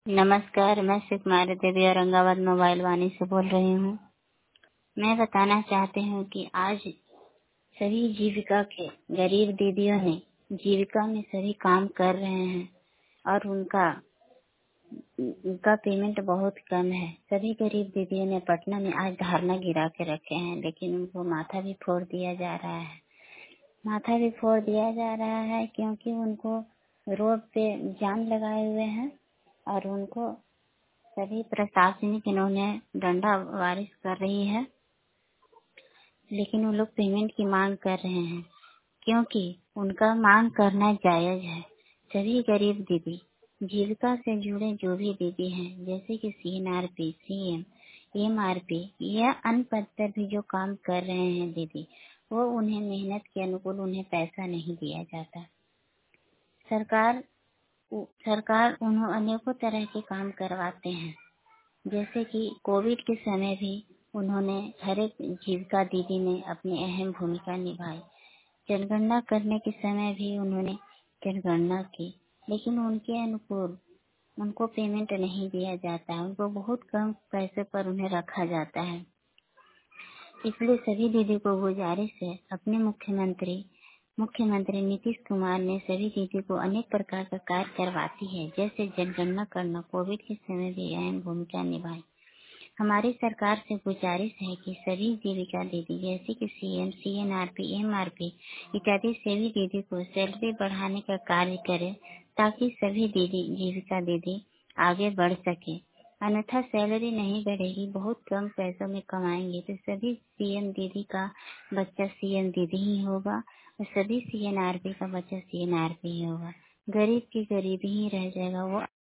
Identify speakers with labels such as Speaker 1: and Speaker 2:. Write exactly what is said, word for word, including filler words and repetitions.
Speaker 1: नमस्कार, मैं सुकुमारी देवी औरंगाबाद मोबाइल वाणी से बोल रही हूँ। मैं बताना चाहती हूँ कि आज सभी जीविका के गरीब दीदियों ने जीविका में सभी काम कर रहे हैं और उनका उनका पेमेंट बहुत कम है। सभी गरीब दीदियों ने पटना में आज धरना गिरा के रखे हैं, लेकिन उनको माथा भी फोड़ दिया जा रहा है। माथा भी फोड़ दिया जा रहा है क्योंकि उनको रोड पे जाम लगाए हुए हैं और उनको सभी प्रशासनिक इन्होंने डंडा वारिश कर रही है, लेकिन वो लोग पेमेंट की मांग कर रहे हैं क्योंकि उनका मांग करना जायज है। सभी गरीब दीदी जीविका से जुड़े जो भी दीदी हैं, जैसे कि C N R P, C M, M R P या अन्य पद पर भी जो काम कर रहे हैं दीदी, वो उन्हें मेहनत के अनुकूल उन्हें पैसा नहीं दिया जाता। सरकार सरकार उन्होंने अनेकों तरह के काम करवाते हैं, जैसे कि कोविड के समय भी उन्होंने हर एक जीविका दीदी ने अपनी अहम भूमिका निभाई। जनगणना करने के समय भी उन्होंने जनगणना की, लेकिन उनके अनुकूल उनको पेमेंट नहीं दिया जाता है। उनको बहुत कम पैसे पर उन्हें रखा जाता है। इसलिए सभी दीदी को गुजारिश है, अपने मुख्यमंत्री मुख्यमंत्री नीतीश कुमार ने सभी दीदी को अनेक प्रकार का कार्य करवाती है, जैसे जनगणना करना, कोविड के समय भी अहम भूमिका निभाई। हमारी सरकार से गुजारिश है कि सभी जीविका दीदी जैसे कि सीएम, सीएनआरपी, एमआरपी इत्यादि सभी दीदी को सैलरी बढ़ाने का कार्य करें, ताकि सभी दीदी जीविका दीदी आगे बढ़ सके। अन्यथा सैलरी नहीं बढ़ेगी, बहुत कम पैसों में कमाएंगे तो सभी सीएम दीदी का बच्चा सीएम दीदी ही होगा और सभी सीएनआरपी का बच्चा सीएनआरपी ही होगा। गरीब की गरीब ही रह जाएगा, वो